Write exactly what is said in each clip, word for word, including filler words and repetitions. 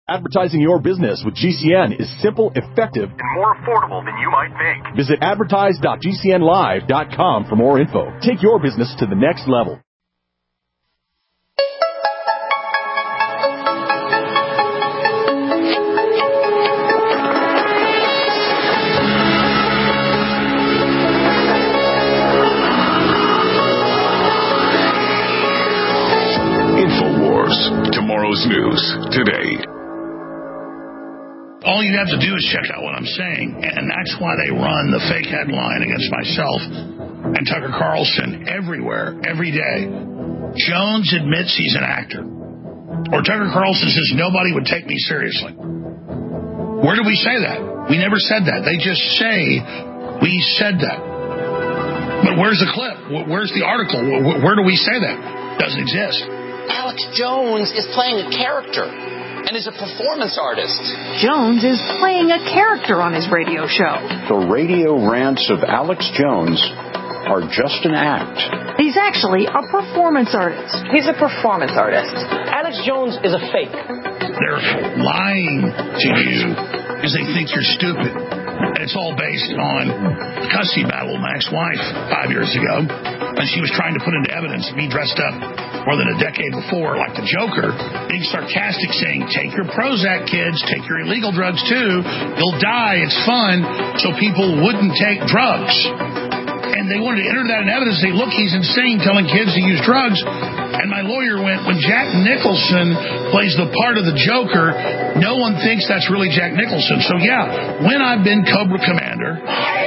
Advertising your business with G C N is simple, effective, and more affordable than you might think. Visit advertise dot g c n live dot com for more info. Take your business to the next level. InfoWars, tomorrow's news today. All you have to do is check out what I'm saying, and that's why they run the fake headline against myself and Tucker Carlson everywhere, every day. Jones admits he's an actor. Or Tucker Carlson says nobody would take me seriously. Where did we say that? We never said that. They just say we said that. But where's the clip? Where's the article? Where do we say that? Doesn't exist. Alex Jones is playing a character and is a performance artist. Jones is playing a character on his radio show. The radio rants of Alex Jones are just an act. He's actually a performance artist. He's a performance artist. Alex Jones is a fake. They're lying to you because they think you're stupid. And it's all based on the custody battle with my ex-wife five years ago. And she was trying to put into evidence me dressed up more than a decade before, like the Joker, being sarcastic, saying, take your Prozac, kids, take your illegal drugs, too. You'll die. It's fun. So people wouldn't take drugs. And they wanted to enter that in evidence. Say, look, he's insane telling kids to use drugs. And my lawyer went, when Jack Nicholson plays the part of the Joker, no one thinks that's really Jack Nicholson. So, yeah, when I've been Cobra Commander,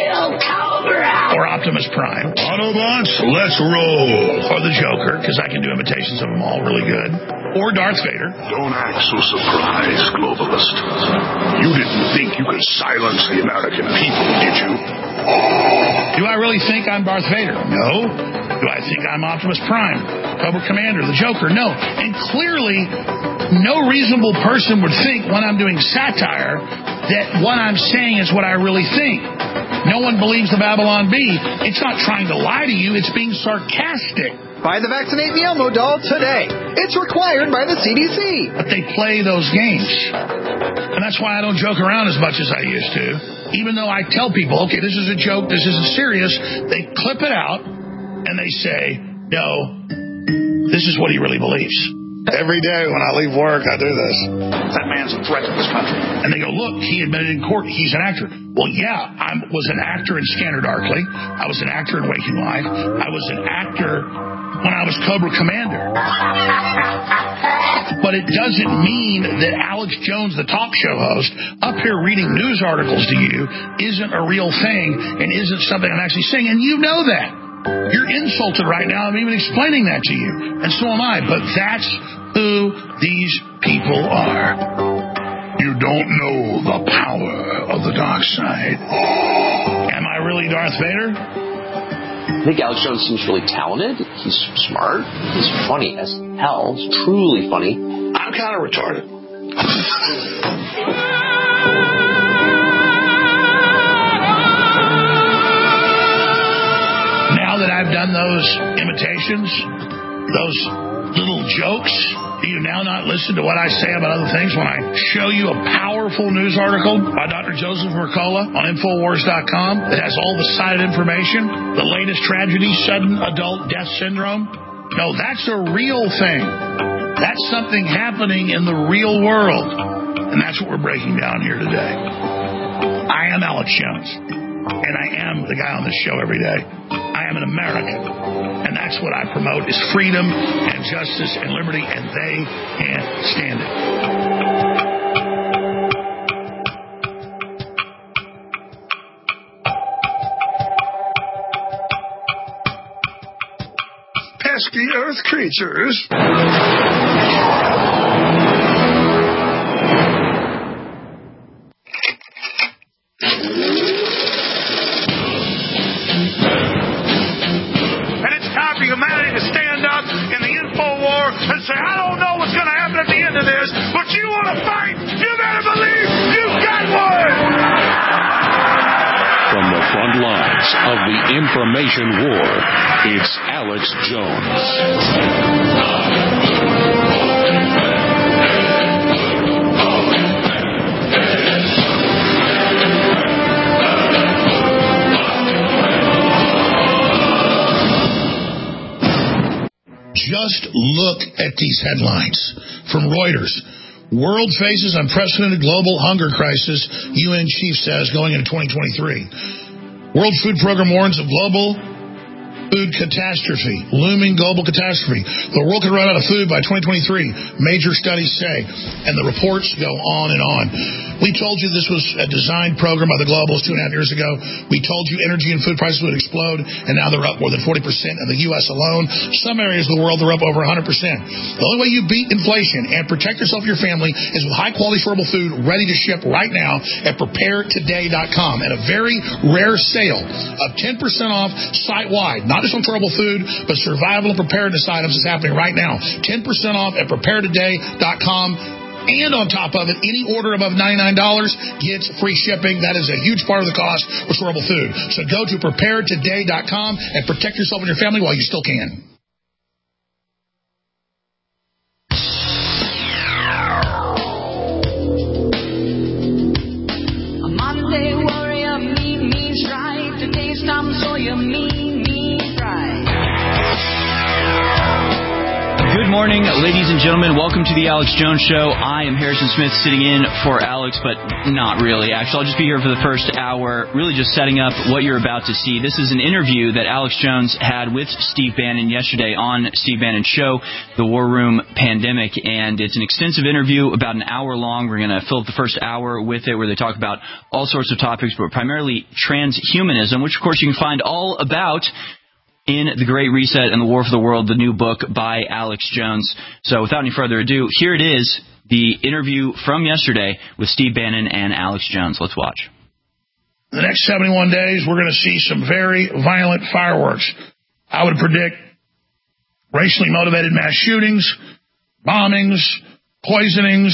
or Optimus Prime, Autobots, let's roll, or the Joker, because I can do imitations of them all really good, or Darth Vader. Don't act so surprised, globalist. You didn't think you could silence the American people, did you? Do I really think I'm Darth Vader? No. Do I think I'm Optimus Prime, Cobra Commander, the Joker? No. And clearly, no reasonable person would think when I'm doing satire that what I'm saying is what I really think. No one believes the Babylon Bee. It's not trying to lie to you. It's being sarcastic. Buy the Vaccinate Me Elmo doll today. It's required by the C D C. But they play those games. And that's why I don't joke around as much as I used to. Even though I tell people, okay, this is a joke, this isn't serious, they clip it out and they say, no, this is what he really believes. Every day when I leave work, I do this. That man's a threat to this country. And they go, look, he admitted in court he's an actor. Well, yeah, I was an actor in Scanner Darkly. I was an actor in Waking Life. I was an actor when I was Cobra Commander. But it doesn't mean that Alex Jones, the talk show host, up here reading news articles to you isn't a real thing and isn't something I'm actually saying. And you know that. You're insulted right now. I'm even explaining that to you. And so am I. But that's who these people are. You don't know the power of the dark side. Am I really Darth Vader? I think Alex Jones seems really talented. He's smart. He's funny as hell. He's truly funny. I'm kind of retarded. Now that I've done those imitations, those little jokes, do you now not listen to what I say about other things when I show you a powerful news article by Doctor Joseph Mercola on Infowars dot com that has all the cited information, the latest tragedy, sudden adult death syndrome? No, that's a real thing. That's something happening in the real world. And that's what we're breaking down here today. I am Alex Jones. And I am the guy on this show every day. I am an American. And that's what I promote is freedom and justice and liberty, and they can't stand it. Pesky Earth creatures. And say, I don't know what's going to happen at the end of this, but you want to fight, you better believe you've got one! From the front lines of the information war, it's Alex Jones. Just look at these headlines from Reuters. World faces unprecedented global hunger crisis, U N chief says, going into twenty twenty-three. World Food Program warns of global food catastrophe, looming global catastrophe. The world could run out of food by twenty twenty-three, major studies say, and the reports go on and on. We told you this was a designed program by the globalists two and a half years ago. We told you energy and food prices would explode, and now they're up more than forty percent in the U S alone. Some areas of the world, they're up over one hundred percent. The only way you beat inflation and protect yourself and your family is with high-quality, affordable food ready to ship right now at prepare today dot com. And a very rare sale of ten percent off site-wide. Not just on affordable food, but survival and preparedness items is happening right now. ten percent off at prepare today dot com. And on top of it, any order above ninety-nine dollars gets free shipping. That is a huge part of the cost for affordable food. So go to prepare today dot com and protect yourself and your family while you still can. A Monday warrior, mean, mean strike. Today's Tom Sawyer, mean, mean strike. Good morning, ladies and gentlemen. Welcome to the Alex Jones Show. I am Harrison Smith, sitting in for Alex, but not really. Actually, I'll just be here for the first hour, really just setting up what you're about to see. This is an interview that Alex Jones had with Steve Bannon yesterday on Steve Bannon's show, The War Room Pandemic, and it's an extensive interview, about an hour long. We're going to fill up the first hour with it, where they talk about all sorts of topics, but primarily transhumanism, which, of course, you can find all about in The Great Reset and the War for the World, the new book by Alex Jones. So without any further ado, here it is, the interview from yesterday with Steve Bannon and Alex Jones. Let's watch. The next seventy-one days, we're going to see some very violent fireworks. I would predict racially motivated mass shootings, bombings, poisonings,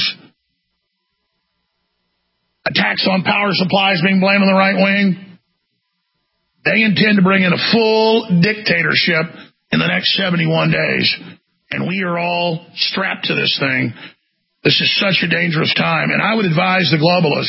attacks on power supplies being blamed on the right wing. They intend to bring in a full dictatorship in the next seventy-one days. And we are all strapped to this thing. This is such a dangerous time. And I would advise the globalists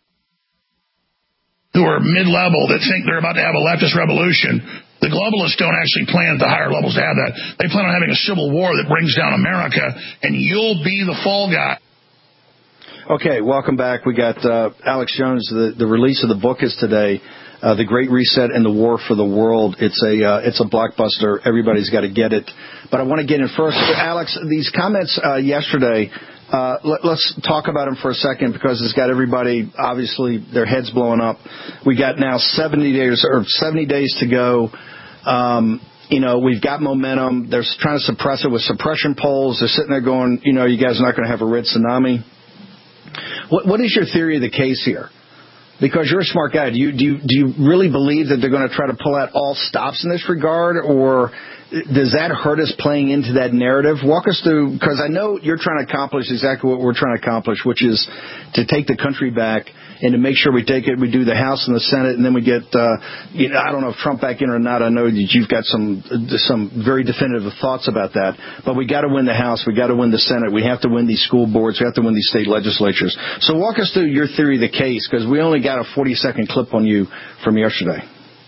who are mid-level that think they're about to have a leftist revolution. The globalists don't actually plan at the higher levels to have that. They plan on having a civil war that brings down America, and you'll be the fall guy. Okay, welcome back. We got uh, Alex Jones. The, the release of the book is today. Uh, the Great Reset and the War for the World. It's a uh, it's a blockbuster. Everybody's got to get it. But I want to get in first. Alex, these comments uh, yesterday, uh, let, let's talk about them for a second, because it's got everybody, obviously, their heads blowing up. We got now seventy days or seventy days to go. Um, you know, we've got momentum. They're trying to suppress it with suppression polls. They're sitting there going, you know, you guys are not going to have a red tsunami. What, what is your theory of the case here? Because you're a smart guy. Do you, do you, do you really believe that they're going to try to pull out all stops in this regard, or does that hurt us playing into that narrative? Walk us through, because I know you're trying to accomplish exactly what we're trying to accomplish, which is to take the country back and to make sure we take it. We do the House and the Senate, and then we get, uh, you know, I don't know if Trump back in or not. I know that you've got some some very definitive thoughts about that. But we got to win the House. We got to win the Senate. We have to win these school boards. We have to win these state legislatures. So walk us through your theory of the case, because we only got a forty-second clip on you from yesterday.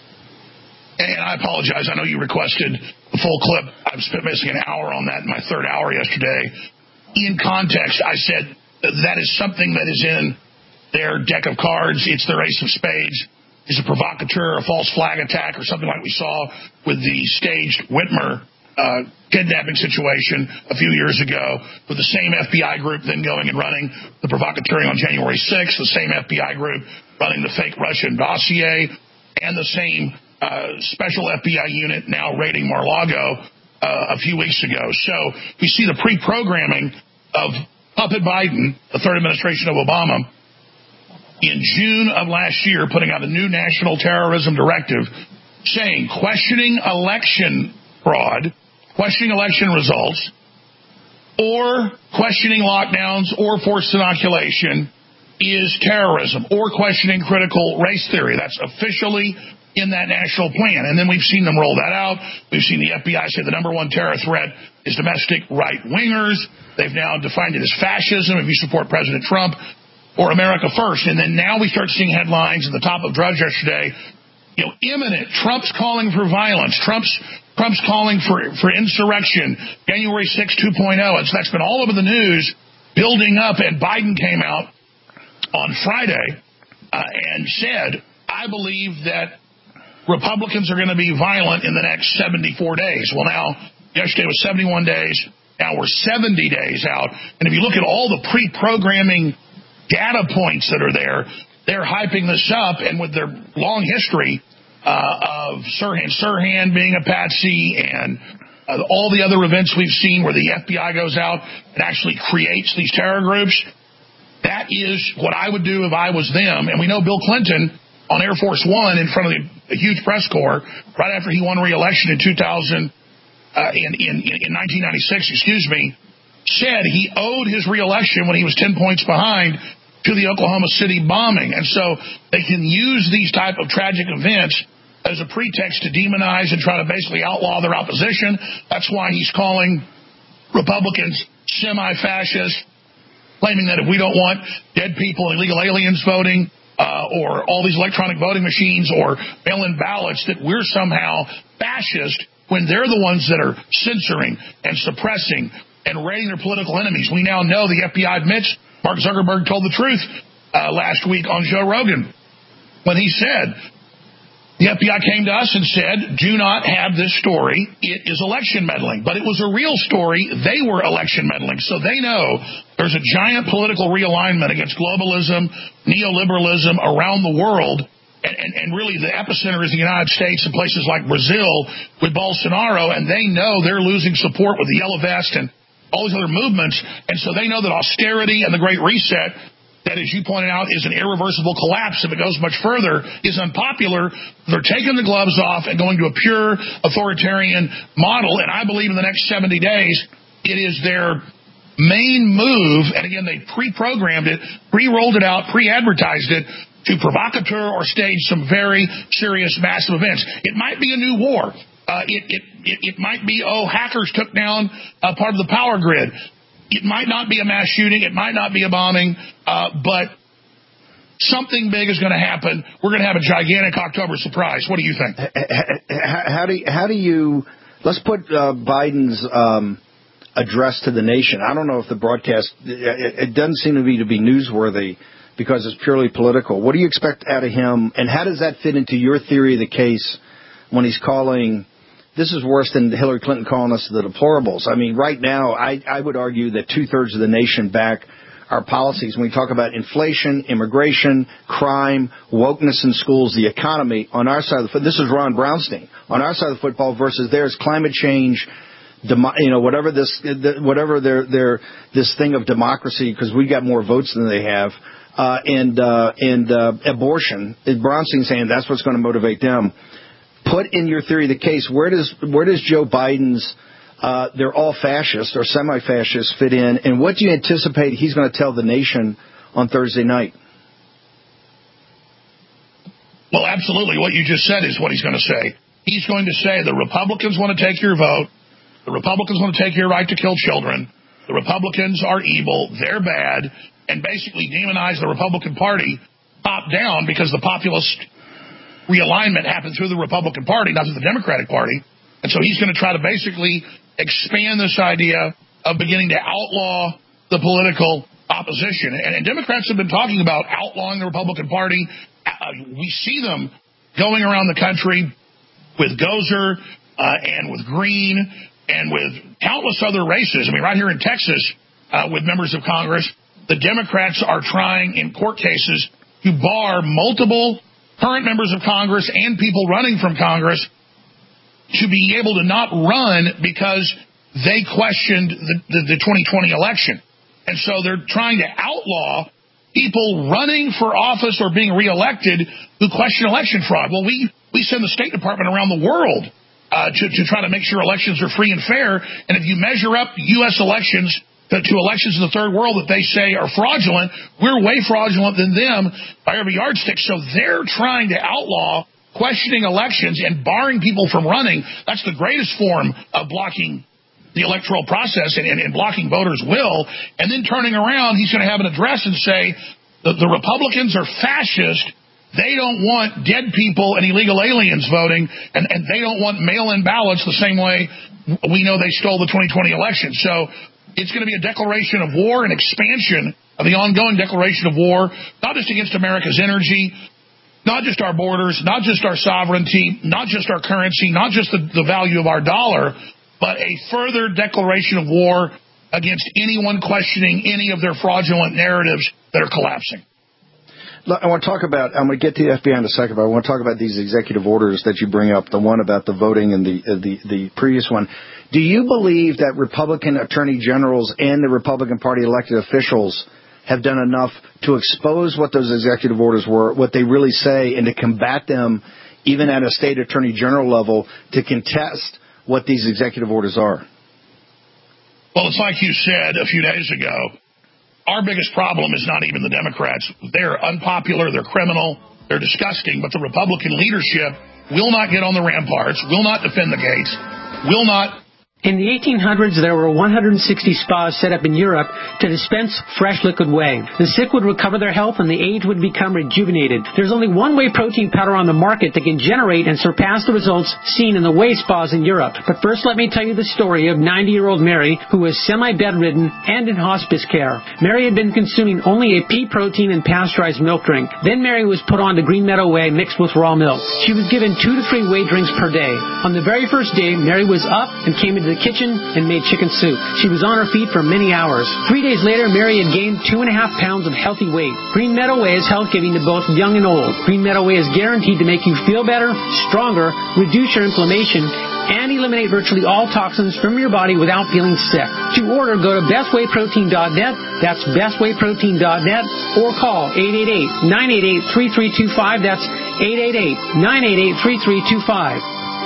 And I apologize. I know you requested the full clip. I've spent missing an hour on that in my third hour yesterday. In context, I said that is something that is in their deck of cards. It's their ace of spades. Is a provocateur, a false flag attack, or something like we saw with the staged Whitmer uh, kidnapping situation a few years ago, with the same F B I group then going and running the provocateuring on January sixth, the same F B I group running the fake Russian dossier, and the same uh, special F B I unit now raiding Mar-a-Lago uh, a few weeks ago. So we see the pre-programming of Puppet Biden, the third administration of Obama, in June of last year, putting out a new national terrorism directive saying questioning election fraud, questioning election results, or questioning lockdowns or forced inoculation is terrorism, or questioning critical race theory. That's officially in that national plan. And then we've seen them roll that out. We've seen the F B I say the number one terror threat is domestic right-wingers. They've now defined it as fascism if you support President Trump, or America First. And then now we start seeing headlines at the top of Drudge yesterday, you know, imminent. Trump's calling for violence. Trump's Trump's calling for, for insurrection, January sixth two point oh. And so that's been all over the news, building up. And Biden came out on Friday uh, and said, I believe that Republicans are going to be violent in the next seventy-four days. Well, now, yesterday was seventy-one days. Now we're seventy days out. And if you look at all the pre-programming data points that are there, they're hyping this up. And with their long history uh, of Sirhan, Sirhan being a patsy and uh, all the other events we've seen where the F B I goes out and actually creates these terror groups, that is what I would do if I was them. And we know Bill Clinton on Air Force One in front of the, a huge press corps right after he won re-election in two thousand, uh, in, in, in nineteen ninety-six, excuse me, said he owed his re-election when he was ten points behind to the Oklahoma City bombing. And so they can use these type of tragic events as a pretext to demonize and try to basically outlaw their opposition. That's why he's calling Republicans semi-fascist, claiming that if we don't want dead people and illegal aliens voting, uh, or all these electronic voting machines or mail-in ballots, that we're somehow fascist when they're the ones that are censoring and suppressing and raiding their political enemies. We now know the F B I admits Mark Zuckerberg told the truth uh, last week on Joe Rogan when he said, the F B I came to us and said, do not have this story. It is election meddling. But it was a real story. They were election meddling. So they know there's a giant political realignment against globalism, neoliberalism around the world. And, and, and really the epicenter is the United States and places like Brazil with Bolsonaro. And they know they're losing support with the Yellow Vest and all these other movements. And so they know that austerity and the Great Reset, that, as you pointed out, is an irreversible collapse if it goes much further, is unpopular. They're taking the gloves off and going to a pure authoritarian model. And I believe in the next seventy days, it is their main move. And again, they pre-programmed it, pre-rolled it out, pre-advertised it to provocateur or stage some very serious massive events. It might be a new war. Uh, it, it, it, it might be, oh, hackers took down uh, part of the power grid. It might not be a mass shooting. It might not be a bombing, uh, but something big is going to happen. We're going to have a gigantic October surprise. What do you think? How do you, how do you let's put uh, Biden's um, address to the nation. I don't know if the broadcast, it, it doesn't seem to be to be newsworthy because it's purely political. What do you expect out of him, and how does that fit into your theory of the case when he's calling? This is worse than Hillary Clinton calling us the deplorables. I mean, right now, I, I would argue that two-thirds of the nation back our policies. When we talk about inflation, immigration, crime, wokeness in schools, the economy, on our side of the football, this is Ron Brownstein, on our side of the football versus theirs, climate change, demo, you know, whatever this, whatever their, their, this thing of democracy, because we got more votes than they have, uh, and, uh, and, uh, abortion. Brownstein saying that's what's going to motivate them. Put in your theory of the case, where does where does Joe Biden's uh, they're all fascist or semi-fascist fit in, and what do you anticipate he's going to tell the nation on Thursday night? Well, absolutely. What you just said is what he's going to say. He's going to say the Republicans want to take your vote. The Republicans want to take your right to kill children. The Republicans are evil. They're bad. And basically demonize the Republican Party top down because the populist realignment happened through the Republican Party, not through the Democratic Party. And so he's going to try to basically expand this idea of beginning to outlaw the political opposition. And, and Democrats have been talking about outlawing the Republican Party. Uh, we see them going around the country with Gozer uh, and with Green and with countless other races. I mean, right here in Texas, uh, with members of Congress, the Democrats are trying in court cases to bar multiple current members of Congress and people running from Congress to be able to not run because they questioned the, the, the twenty twenty election. And so they're trying to outlaw people running for office or being reelected who question election fraud. Well, we, we send the State Department around the world uh, to, to try to make sure elections are free and fair. And if you measure up U S elections to, to elections in the third world that they say are fraudulent, we're way fraudulent than them by every yardstick. So they're trying to outlaw questioning elections and barring people from running. That's the greatest form of blocking the electoral process and, and, and blocking voters' will. And then turning around, he's going to have an address and say that the Republicans are fascist They don't want dead people and illegal aliens voting, and, and they don't want mail-in ballots the same way we know they stole the twenty twenty election. So it's going to be a declaration of war and expansion of the ongoing declaration of war, not just against America's energy, not just our borders, not just our sovereignty, not just our currency, not just the, the value of our dollar, but a further declaration of war against anyone questioning any of their fraudulent narratives that are collapsing. Look, I want to talk about, I'm going to get to the F B I in a second, but I want to talk about these executive orders that you bring up, the one about the voting and the uh, the, the previous one. Do you believe that Republican attorney generals and the Republican Party elected officials have done enough to expose what those executive orders were, what they really say, and to combat them even at a state attorney general level to contest what these executive orders are? Well, it's like you said a few days ago. Our biggest problem is not even the Democrats. They're unpopular, they're criminal, they're disgusting, but the Republican leadership will not get on the ramparts, will not defend the gates, will not... In the eighteen hundreds, there were one hundred sixty spas set up in Europe to dispense fresh liquid whey. The sick would recover their health and the aged would become rejuvenated. There's only one whey protein powder on the market that can generate and surpass the results seen in the whey spas in Europe. But first, let me tell you the story of ninety-year-old Mary, who was semi-bedridden and in hospice care. Mary had been consuming only a pea protein and pasteurized milk drink. Then Mary was put on to Green Meadow Whey mixed with raw milk. She was given two to three whey drinks per day. On the very first day, Mary was up and came into the kitchen and made chicken soup. She was on her feet for many hours. Three days later, Mary had gained two and a half pounds of healthy weight. Green Meadow Whey is health giving to both young and old. Green Meadow Whey is guaranteed to make you feel better, stronger, reduce your inflammation, and eliminate virtually all toxins from your body without feeling sick. To order, go to best whey protein dot net. That's best whey protein dot net, or call eight eight eight, nine eight eight, three three two five. That's eight eight eight, nine eight eight, three three two five.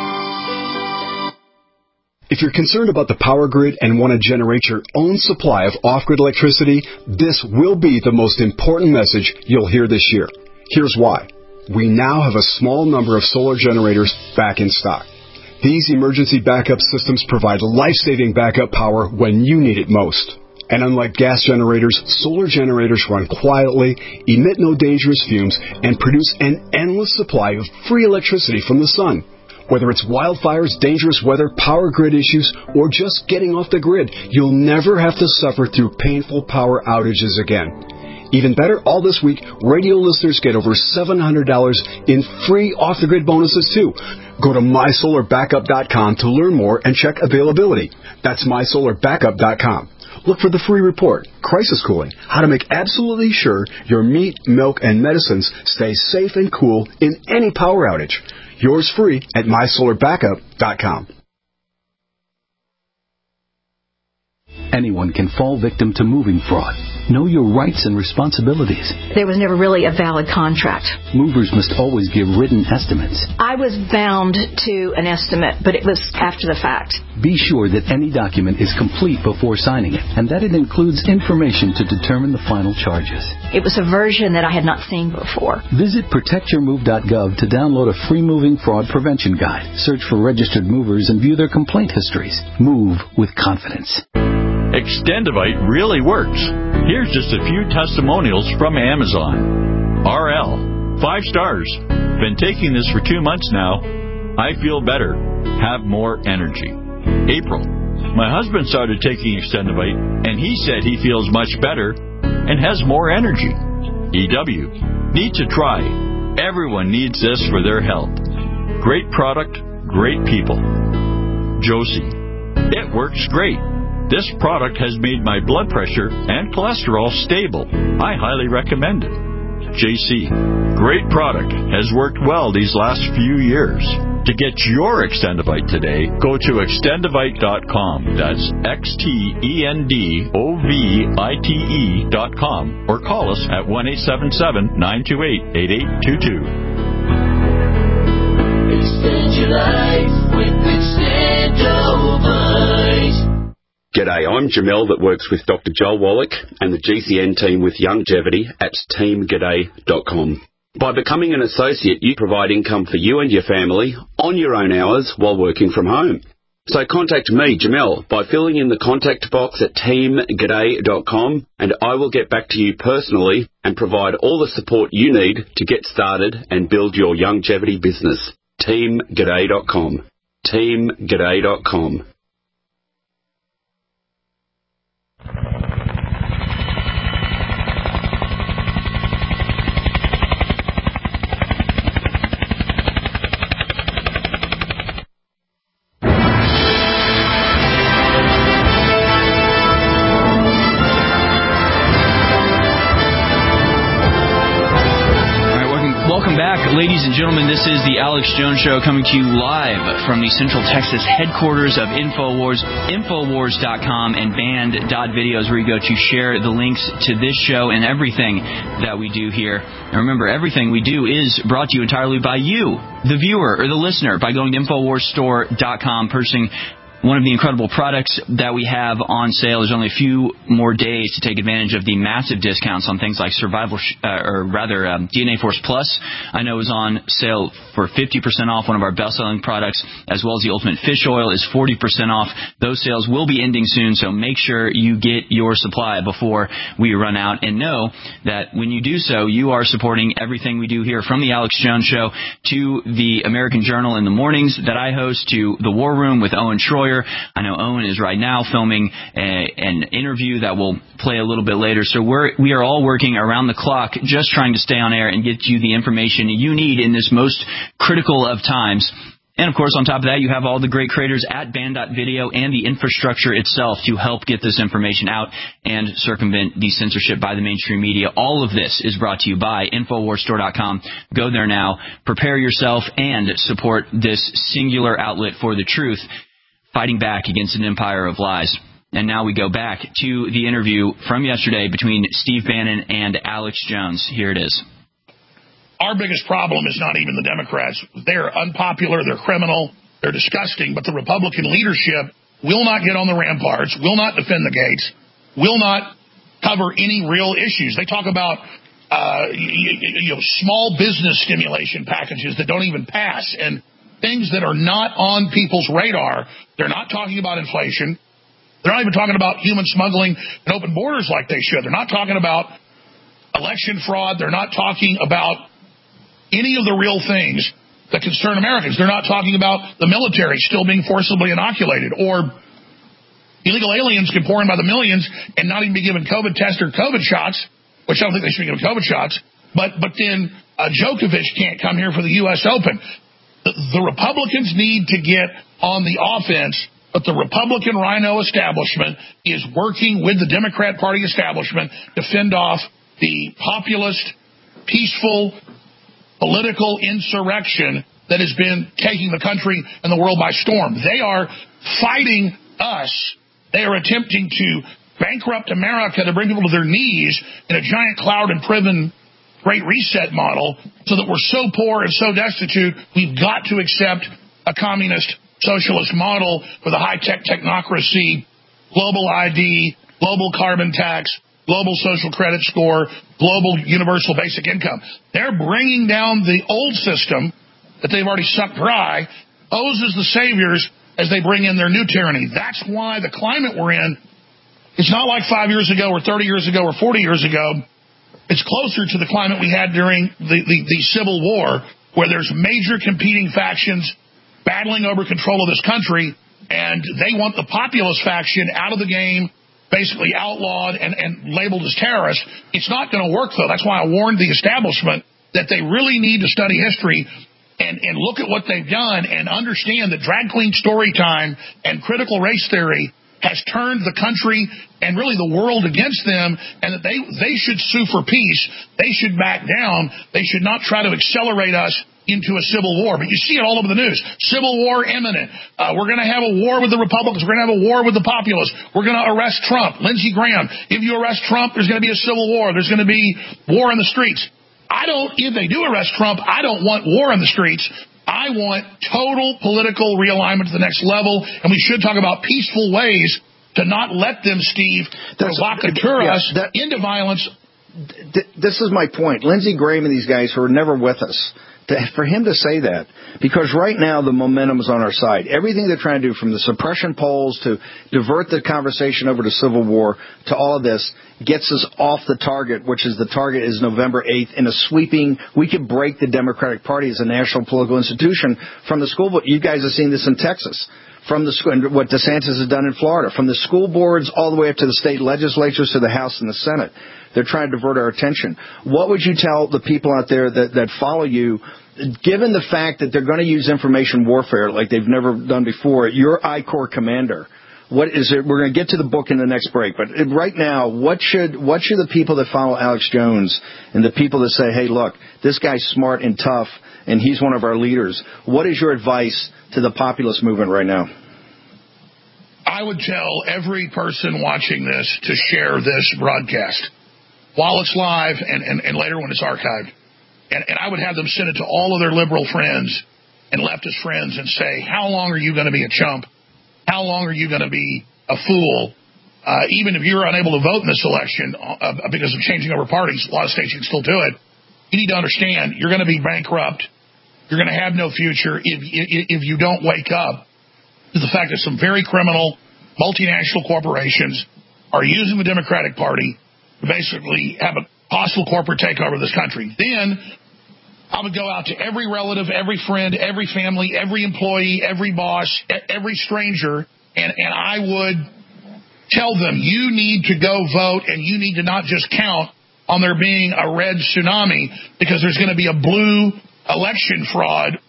If you're concerned about the power grid and want to generate your own supply of off-grid electricity, this will be the most important message you'll hear this year. Here's why. We now have a small number of solar generators back in stock. These emergency backup systems provide life-saving backup power when you need it most. And unlike gas generators, solar generators run quietly, emit no dangerous fumes, and produce an endless supply of free electricity from the sun. Whether it's wildfires, dangerous weather, power grid issues, or just getting off the grid, you'll never have to suffer through painful power outages again. Even better, all this week, radio listeners get over seven hundred dollars in free off-the-grid bonuses, too. Go to my solar backup dot com to learn more and check availability. That's my solar backup dot com. Look for the free report, Crisis Cooling, how to make absolutely sure your meat, milk, and medicines stay safe and cool in any power outage. Yours free at my solar backup dot com. Anyone can fall victim to moving fraud. Know your rights and responsibilities. There was never really a valid contract. Movers must always give written estimates. I was bound to an estimate, but it was after the fact. Be sure that any document is complete before signing it, and that it includes information to determine the final charges. It was a version that I had not seen before. Visit protect your move dot gov to download a free moving fraud prevention guide. Search for registered movers and view their complaint histories. Move with confidence. Extendivite really works. Here's just a few testimonials from Amazon. R L, five stars. Been taking this for two months now. I feel better. Have more energy. April, my husband started taking Extendivite, and he said he feels much better and has more energy. E W, need to try. Everyone needs this for their health. Great product, great people. Josie, it works great. This product has made my blood pressure and cholesterol stable. I highly recommend it. J C, great product. Has worked well these last few years. To get your Extendivite today, go to extendivite dot com. That's X T E N D O V I T E dot com. Or call us at one eight seven seven, nine two eight, eight eight two two. Extend your life with Extendivite. G'day, I'm Jamel that works with Doctor Joel Wallach and the G C N team with Longevity at team g'day dot com. By becoming an associate, you provide income for you and your family on your own hours while working from home. So contact me, Jamel, by filling in the contact box at team g'day dot com, and I will get back to you personally and provide all the support you need to get started and build your longevity business. team g'day dot com. team g'day dot com. Ladies and gentlemen, this is the Alex Jones Show coming to you live from the Central Texas headquarters of InfoWars, Infowars dot com and Band dot videos, where you go to share the links to this show and everything that we do here. And remember, everything we do is brought to you entirely by you, the viewer or the listener, by going to Infowars store dot com, purchasing one of the incredible products that we have on sale. There's only a few more days to take advantage of the massive discounts on things like Survival, sh- uh, or rather um, D N A Force Plus. I know is on sale for fifty percent off, one of our best-selling products, as well as the Ultimate Fish Oil is forty percent off. Those sales will be ending soon, so make sure you get your supply before we run out. And know that when you do so, you are supporting everything we do here, from the Alex Jones Show to the American Journal in the mornings that I host, to the War Room with Owen Schroyer. I know Owen is right now filming a, an interview that will play a little bit later. So we're, we are all working around the clock just trying to stay on air and get you the information you need in this most critical of times. And, of course, on top of that, you have all the great creators at Band dot video and the infrastructure itself to help get this information out and circumvent the censorship by the mainstream media. All of this is brought to you by Infowars store dot com. Go there now, prepare yourself, and support this singular outlet for the truth, fighting back against an empire of lies. And now we go back to the interview from yesterday between Steve Bannon and Alex Jones. Here it is. Our biggest problem is not even the Democrats. They're unpopular, they're criminal, they're disgusting, but the Republican leadership will not get on the ramparts, will not defend the gates, will not cover any real issues. They talk about uh, you, you know, small business stimulation packages that don't even pass, and things that are not on people's radar. They're not talking about inflation. They're not even talking about human smuggling and open borders like they should. They're not talking about election fraud. They're not talking about any of the real things that concern Americans. They're not talking about the military still being forcibly inoculated, or illegal aliens can pour in by the millions and not even be given COVID tests or COVID shots, which I don't think they should be given COVID shots. But, but then uh, Djokovic can't come here for the U S Open. The Republicans need to get on the offense, but the Republican rhino establishment is working with the Democrat Party establishment to fend off the populist, peaceful, political insurrection that has been taking the country and the world by storm. They are fighting us. They are attempting to bankrupt America, to bring people to their knees in a giant cloud and priven Great Reset model, so that we're so poor and so destitute, we've got to accept a communist socialist model with a high-tech technocracy, global I D, global carbon tax, global social credit score, global universal basic income. They're bringing down the old system that they've already sucked dry, pose as the saviors as they bring in their new tyranny. That's why the climate we're in is not like five years ago or thirty years ago or forty years ago. It's closer to the climate we had during the, the, the Civil War, where there's major competing factions battling over control of this country, and they want the populist faction out of the game, basically outlawed and, and labeled as terrorists. It's not going to work, though. That's why I warned the establishment that they really need to study history and, and look at what they've done and understand that drag queen story time and critical race theory has turned the country and really the world against them, and that they, they should sue for peace. They should back down. They should not try to accelerate us into a civil war. But you see it all over the news. Civil war imminent. Uh, we're going to have a war with the Republicans. We're going to have a war with the populists. We're going to arrest Trump. Lindsey Graham, if you arrest Trump, there's going to be a civil war. There's going to be war in the streets. I don't, if they do arrest Trump, I don't want war in the streets. I want total political realignment to the next level, and we should talk about peaceful ways to not let them, Steve, provocateur yeah, us that, into violence. Th- this is my point. Lindsey Graham and these guys who are never with us, to, for him to say that, because right now the momentum is on our side. Everything they're trying to do, from the suppression polls to divert the conversation over to civil war to all of this, gets us off the target, which is the target is November eighth, in a sweeping, we could break the Democratic Party as a national political institution from the school board. You guys have seen this in Texas. From the school, and what DeSantis has done in Florida, from the school boards all the way up to the state legislatures to the House and the Senate. They're trying to divert our attention. What would you tell the people out there that, that follow you, given the fact that they're going to use information warfare like they've never done before? You're I CORE commander. What is it? We're going to get to the book in the next break, but right now, what should what should the people that follow Alex Jones and the people that say, hey, look, this guy's smart and tough, and he's one of our leaders, what is your advice to the populist movement right now? I would tell every person watching this to share this broadcast while it's live and, and, and later when it's archived. And, and I would have them send it to all of their liberal friends and leftist friends and say, how long are you going to be a chump? How long are you going to be a fool? Uh, even if you're unable to vote in this election uh, because of changing over parties, a lot of states you can still do it. You need to understand you're going to be bankrupt. You're going to have no future if, if, if you don't wake up to the fact that some very criminal multinational corporations are using the Democratic Party to basically have a hostile corporate takeover of this country. Then I would go out to every relative, every friend, every family, every employee, every boss, every stranger, and, and I would tell them, you need to go vote, and you need to not just count on there being a red tsunami, because there's going to be a blue election fraud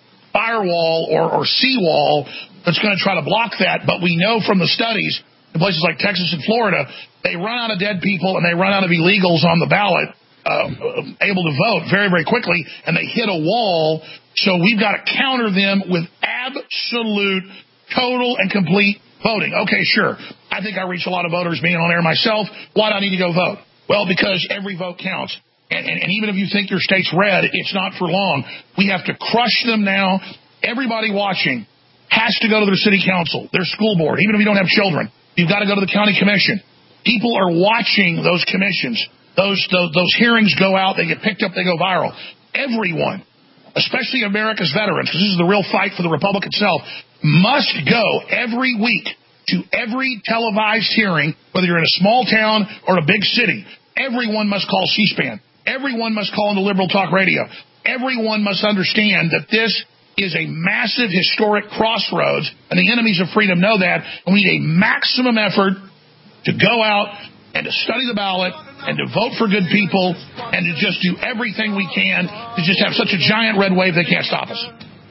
firewall or, or seawall that's going to try to block that. But we know from the studies in places like Texas and Florida, they run out of dead people and they run out of illegals on the ballot uh, able to vote very, very quickly, and they hit a wall. So we've got to counter them with absolute, total, and complete voting. Okay, sure. I think I reach a lot of voters being on air myself. Why do I need to go vote? Well, because every vote counts. And, and, and even if you think your state's red, it's not for long. We have to crush them now. Everybody watching has to go to their city council, their school board, even if you don't have children. You've got to go to the county commission. People are watching those commissions. Those, those, those hearings go out. They get picked up. They go viral. Everyone, especially America's veterans, because this is the real fight for the republic itself, must go every week to every televised hearing, whether you're in a small town or a big city. Everyone must call C-SPAN. Everyone must call into liberal talk radio. Everyone must understand that this is a massive historic crossroads, and the enemies of freedom know that, and we need a maximum effort to go out and to study the ballot and to vote for good people and to just do everything we can to just have such a giant red wave they can't stop us.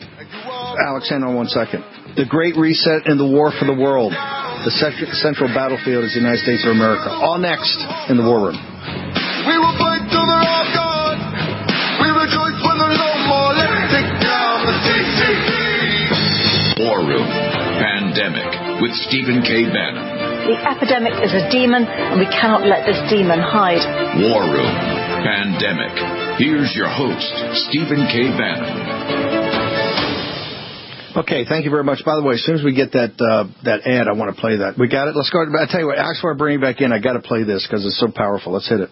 Alex, hang on one second. The Great Reset and the War for the World. The central battlefield is the United States of America. All next in the War Room. We will fight till they're all gone. We rejoice when there's no more. Let's take down the C C P. War Room. Pandemic with Stephen K. Bannon. The epidemic is a demon, and we cannot let this demon hide. War Room. Pandemic. Here's your host, Stephen K. Bannon. Okay, thank you very much. By the way, as soon as we get that uh, that ad, I want to play that. We got it? Let's go. I tell you what, Alex, before I bring you back in, I got to play this because it's so powerful. Let's hit it.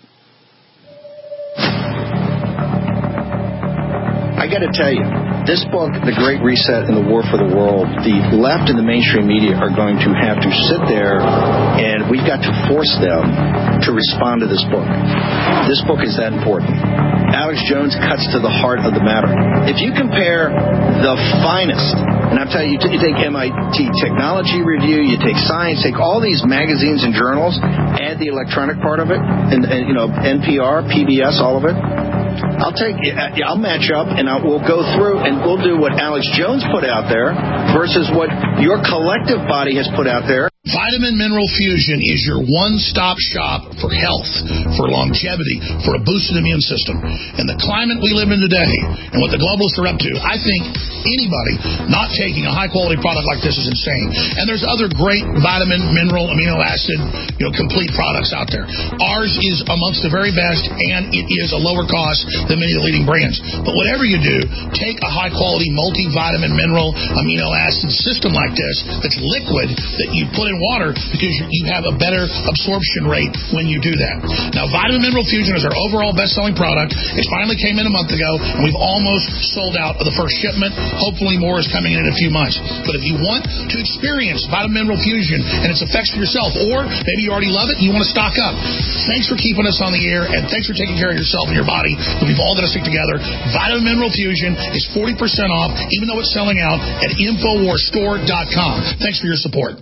I got to tell you, this book, The Great Reset and the War for the World, the left and the mainstream media are going to have to sit there, and we've got to force them to respond to this book. This book is that important. Alex Jones cuts to the heart of the matter. If you compare the finest, and I'm telling you, you take M I T Technology Review, you take Science, take all these magazines and journals, add the electronic part of it, and, and you know, N P R, P B S, all of it. I'll take, I'll match up, and I will go through, and we'll do what Alex Jones put out there versus what your collective body has put out there. Vitamin Mineral Fusion is your one-stop shop for health, for longevity, for a boosted immune system. And the climate we live in today and what the globalists are up to, I think anybody not taking a high-quality product like this is insane. And there's other great vitamin, mineral, amino acid, you know, complete products out there. Ours is amongst the very best, and it is a lower cost than many of the leading brands. But whatever you do, take a high-quality multivitamin, mineral, amino acid system like this that's liquid that you put than water because you have a better absorption rate when you do that. Now, Vitamin Mineral Fusion is our overall best-selling product. It finally came in a month ago, and we've almost sold out of the first shipment. Hopefully more is coming in in a few months. But if you want to experience Vitamin Mineral Fusion and its effects for yourself, or maybe you already love it and you want to stock up, thanks for keeping us on the air, and thanks for taking care of yourself and your body. But we've all got to stick together. Vitamin Mineral Fusion is forty percent off, even though it's selling out at Infowars Store dot com. Thanks for your support.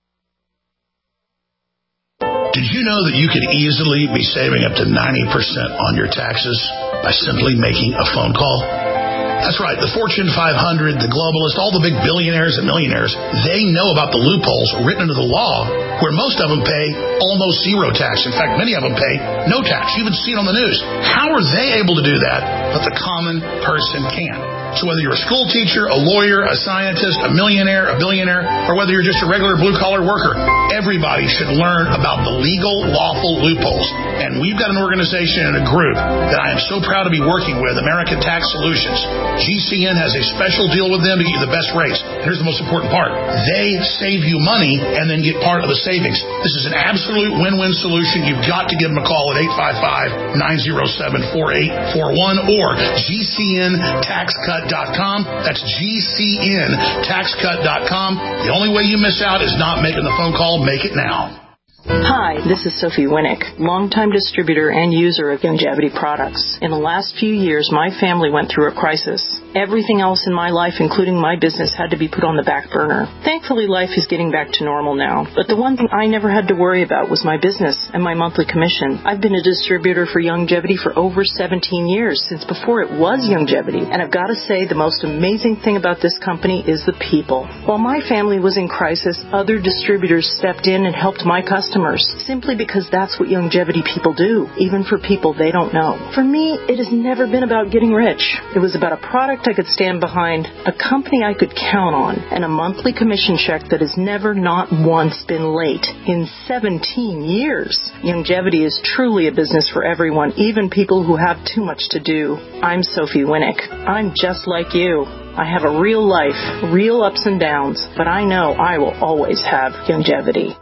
Did you know that you could easily be saving up to ninety percent on your taxes by simply making a phone call? That's right. The Fortune five hundred, the globalists, all the big billionaires and millionaires, they know about the loopholes written into the law where most of them pay almost zero tax. In fact, many of them pay no tax. You even see it on the news. How are they able to do that, but the common person can? So whether you're a school teacher, a lawyer, a scientist, a millionaire, a billionaire, or whether you're just a regular blue-collar worker, everybody should learn about the legal, lawful loopholes. And we've got an organization and a group that I am so proud to be working with, American Tax Solutions. G C N has a special deal with them to get you the best rates. Here's the most important part. They save you money and then get part of the savings. This is an absolute win-win solution. You've got to give them a call at eight five five, nine oh seven, four eight four one or G C N tax cut dot com. That's G C N tax cut dot com. The only way you miss out is not making the phone call. Make it now. Hi, this is Sophie Winnick, longtime distributor and user of Youngevity products. In the last few years, my family went through a crisis. Everything else in my life, including my business, had to be put on the back burner. Thankfully, life is getting back to normal now. But the one thing I never had to worry about was my business and my monthly commission. I've been a distributor for Youngevity for over seventeen years, since before it was Youngevity. And I've got to say, the most amazing thing about this company is the people. While my family was in crisis, other distributors stepped in and helped my customers. Simply because that's what Youngevity people do, even for people they don't know. For me, it has never been about getting rich. It was about a product I could stand behind, a company I could count on, and a monthly commission check that has never, not once, been late in seventeen years. Youngevity is truly a business for everyone, even people who have too much to do. I'm Sophie Winnick. I'm just like you. I have a real life, real ups and downs, but I know I will always have Youngevity.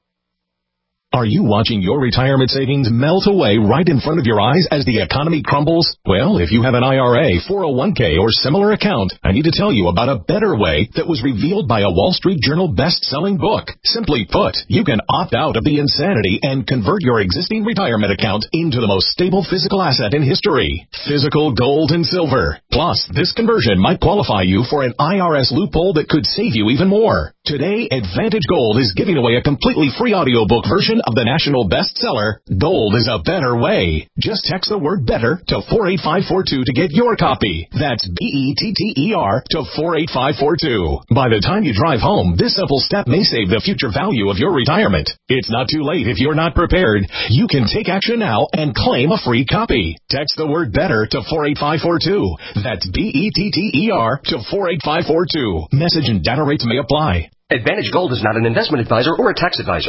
Are you watching your retirement savings melt away right in front of your eyes as the economy crumbles? Well, if you have an I R A, four oh one k, or similar account, I need to tell you about a better way that was revealed by a Wall Street Journal best-selling book. Simply put, you can opt out of the insanity and convert your existing retirement account into the most stable physical asset in history, physical gold and silver. Plus, this conversion might qualify you for an I R S loophole that could save you even more. Today, Advantage Gold is giving away a completely free audiobook version of the national bestseller, Gold is a Better Way. Just text the word better to four eight five four two to get your copy. That's B E T T E R to four eight five four two. By the time you drive home, this simple step may save the future value of your retirement. It's not too late if you're not prepared. You can take action now and claim a free copy. Text the word better to four eight five four two. That's B E T T E R to four eight five four two. Message and data rates may apply. Advantage Gold is not an investment advisor or a tax advisor.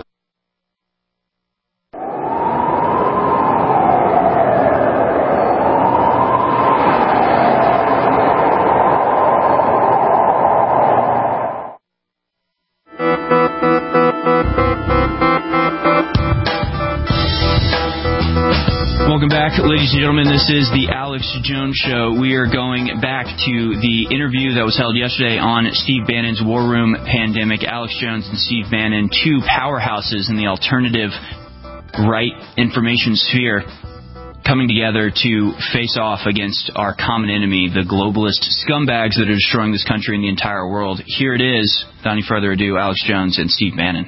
Welcome back, ladies and gentlemen. This is the Alex Jones Show. We are going back to the interview that was held yesterday on Steve Bannon's War Room Pandemic. Alex Jones and Steve Bannon, two powerhouses in the alternative right information sphere, coming together to face off against our common enemy, the globalist scumbags that are destroying this country and the entire world. Here it is, without any further ado, Alex Jones and Steve Bannon.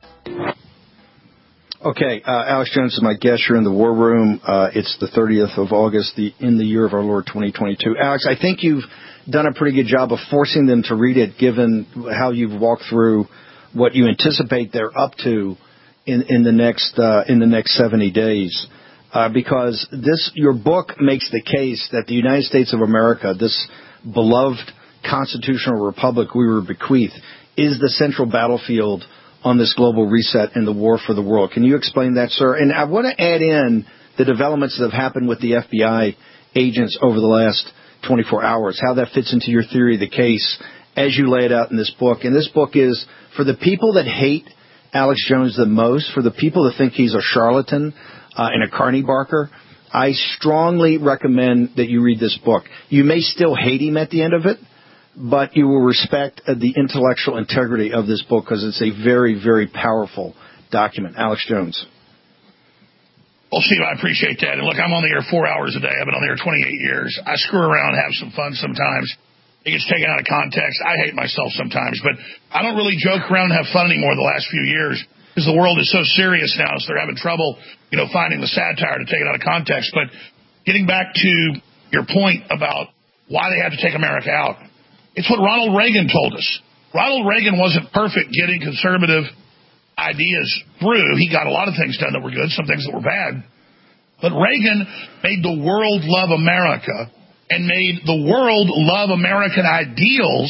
Okay, uh, Alex Jones is my guest. You're in the War Room. Uh, it's the thirtieth of August, the in the year of our Lord twenty twenty-two. Alex, I think you've done a pretty good job of forcing them to read it, given how you've walked through what you anticipate they're up to in, in the next uh, in the next seventy days. Uh, because this your book makes the case that the United States of America, this beloved constitutional republic we were bequeathed, is the central battlefield on this global reset and the war for the world. Can you explain that, sir? And I want to add in the developments that have happened with the F B I agents over the last twenty-four hours, how that fits into your theory of the case as you lay it out in this book. And this book is for the people that hate Alex Jones the most, for the people that think he's a charlatan uh, and a carny barker, I strongly recommend that you read this book. You may still hate him at the end of it, but you will respect uh, the intellectual integrity of this book because it's a very, very powerful document. Alex Jones. Well, Steve, I appreciate that. And look, I'm on the air four hours a day. I've been on the air twenty-eight years. I screw around, have some fun sometimes. It gets taken out of context. I hate myself sometimes, but I don't really joke around and have fun anymore the last few years because the world is so serious now, so they're having trouble, you know, finding the satire to take it out of context. But getting back to your point about why they had to take America out, it's what Ronald Reagan told us. Ronald Reagan wasn't perfect getting conservative ideas through. He got a lot of things done that were good, some things that were bad. But Reagan made the world love America and made the world love American ideals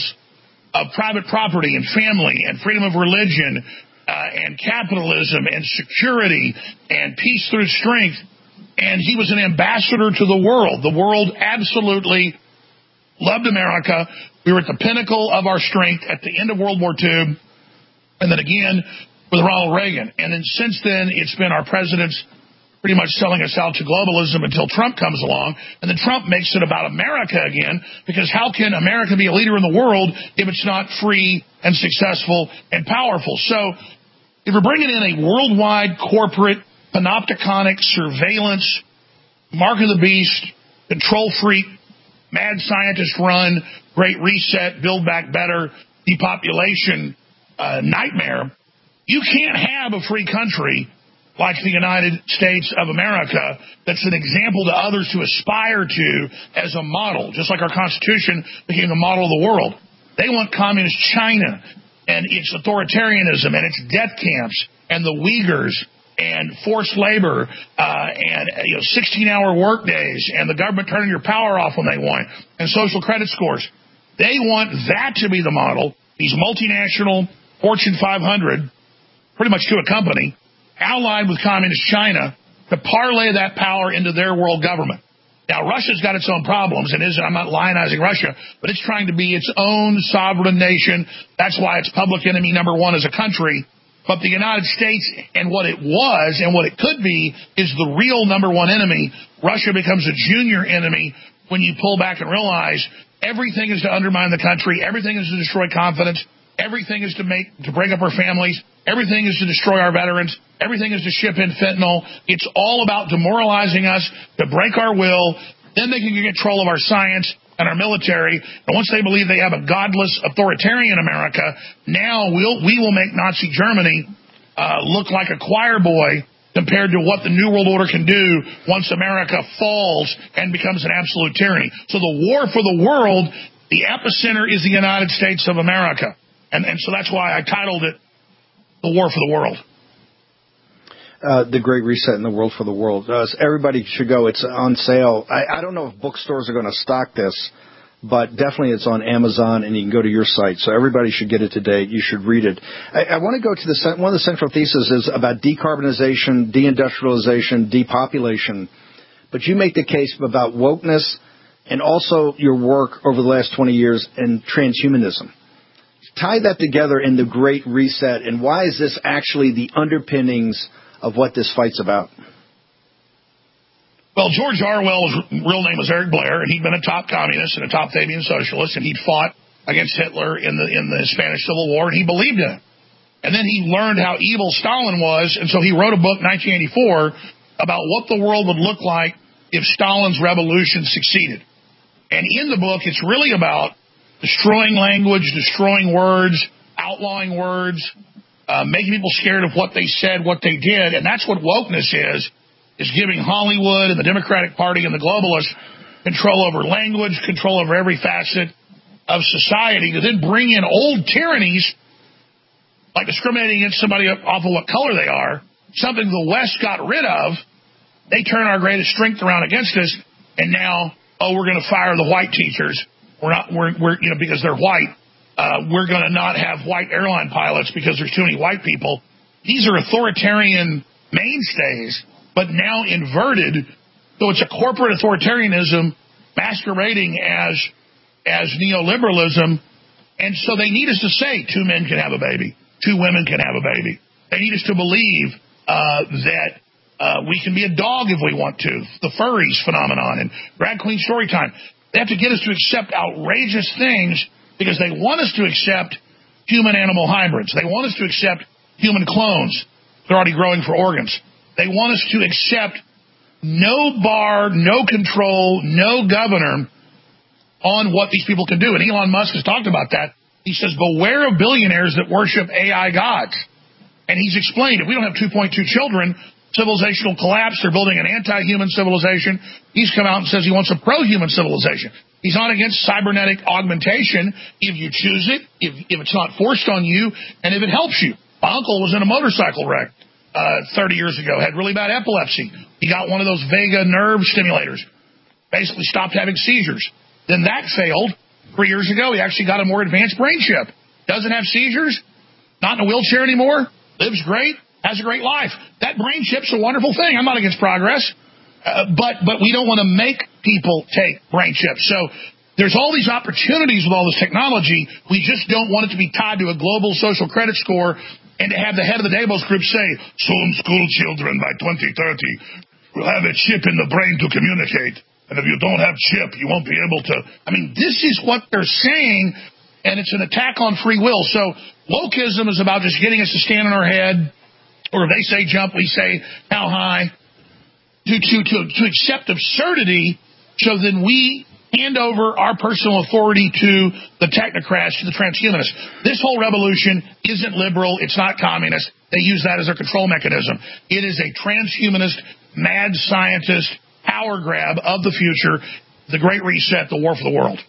of private property and family and freedom of religion uh, and capitalism and security and peace through strength. And he was an ambassador to the world. The world absolutely loved America. We were at the pinnacle of our strength at the end of World War Two, and then again with Ronald Reagan. And then since then, it's been our presidents pretty much selling us out to globalism until Trump comes along. And then Trump makes it about America again, because how can America be a leader in the world if it's not free and successful and powerful? So if we're bringing in a worldwide corporate panopticonic surveillance, mark of the beast, control freak, mad scientist run, great reset, build back better, depopulation uh, nightmare, you can't have a free country like the United States of America that's an example to others to aspire to as a model, just like our Constitution became the model of the world. They want communist China and its authoritarianism and its death camps and the Uyghurs and forced labor uh, and you know sixteen-hour work days and the government turning your power off when they want and social credit scores. They want that to be the model. These multinational Fortune five hundred, pretty much to a company, allied with communist China to parlay that power into their world government. Now, Russia's got its own problems, and is, I'm not lionizing Russia, but it's trying to be its own sovereign nation. That's why it's public enemy number one as a country. But the United States and what it was and what it could be is the real number one enemy. Russia becomes a junior enemy when you pull back and realize everything is to undermine the country, everything is to destroy confidence, everything is to make to break up our families, everything is to destroy our veterans, everything is to ship in fentanyl. It's all about demoralizing us, to break our will. Then they can get control of our science and our military. And once they believe they have a godless authoritarian America, now we'll, we will make Nazi Germany uh, look like a choir boy compared to what the New World Order can do once America falls and becomes an absolute tyranny. So the war for the world, the epicenter is the United States of America. And, and so that's why I titled it The War for the World. Uh, the Great Reset in the World for the World. Uh, so everybody should go. It's on sale. I, I don't know if bookstores are going to stock this, but definitely it's on Amazon, and you can go to your site. So everybody should get it today. You should read it. I, I want to go to the one of the central theses is about decarbonization, deindustrialization, depopulation. But you make the case about wokeness and also your work over the last twenty years in transhumanism. Tie that together in the Great Reset, and why is this actually the underpinnings of what this fight's about? Well, George Orwell's real name was Eric Blair, and he'd been a top communist and a top Fabian socialist, and he'd fought against Hitler in the in the Spanish Civil War, and he believed in it. And then he learned how evil Stalin was, and so he wrote a book in nineteen eighty-four about what the world would look like if Stalin's revolution succeeded. And in the book, it's really about destroying language, destroying words, outlawing words, uh, making people scared of what they said, what they did. And that's what wokeness is, is giving Hollywood and the Democratic Party and the globalists control over language, control over every facet of society, to then bring in old tyrannies, like discriminating against somebody off of what color they are, something the West got rid of. They turn our greatest strength around against us, and now, oh, we're going to fire the white teachers. We're not, we're, we're, you know, because they're white. Uh, we're going to not have white airline pilots because there's too many white people. These are authoritarian mainstays, but now inverted. So it's a corporate authoritarianism masquerading as, as neoliberalism. And so they need us to say two men can have a baby, two women can have a baby. They need us to believe uh, that uh, we can be a dog if we want to. The furries phenomenon and drag queen story time. They have to get us to accept outrageous things because they want us to accept human-animal hybrids. They want us to accept human clones. They're already growing for organs. They want us to accept no bar, no control, no governor on what these people can do. And Elon Musk has talked about that. He says, beware of billionaires that worship A I gods. And he's explained, if we don't have two point two children, civilization will collapse. They're building an anti-human civilization. He's come out and says he wants a pro-human civilization. He's not against cybernetic augmentation if you choose it, if, if it's not forced on you, and if it helps you. My uncle was in a motorcycle wreck uh, thirty years ago, had really bad epilepsy. He got one of those Vega nerve stimulators, basically stopped having seizures. Then that failed. Three years ago, he actually got a more advanced brain chip. Doesn't have seizures, not in a wheelchair anymore, lives great, has a great life. That brain chip's a wonderful thing. I'm not against progress, uh, but but we don't want to make people take brain chips. So there's all these opportunities with all this technology. We just don't want it to be tied to a global social credit score and to have the head of the Davos group say, soon school children by twenty thirty will have a chip in the brain to communicate. And if you don't have chip, you won't be able to. I mean, this is what they're saying, and it's an attack on free will. So wokeism is about just getting us to stand on our head, or if they say jump, we say how high, to, to, to, to accept absurdity, so then we hand over our personal authority to the technocrats, to the transhumanists. This whole revolution isn't liberal. It's not communist. They use that as their control mechanism. It is a transhumanist, mad scientist power grab of the future, the Great Reset, the War for the World.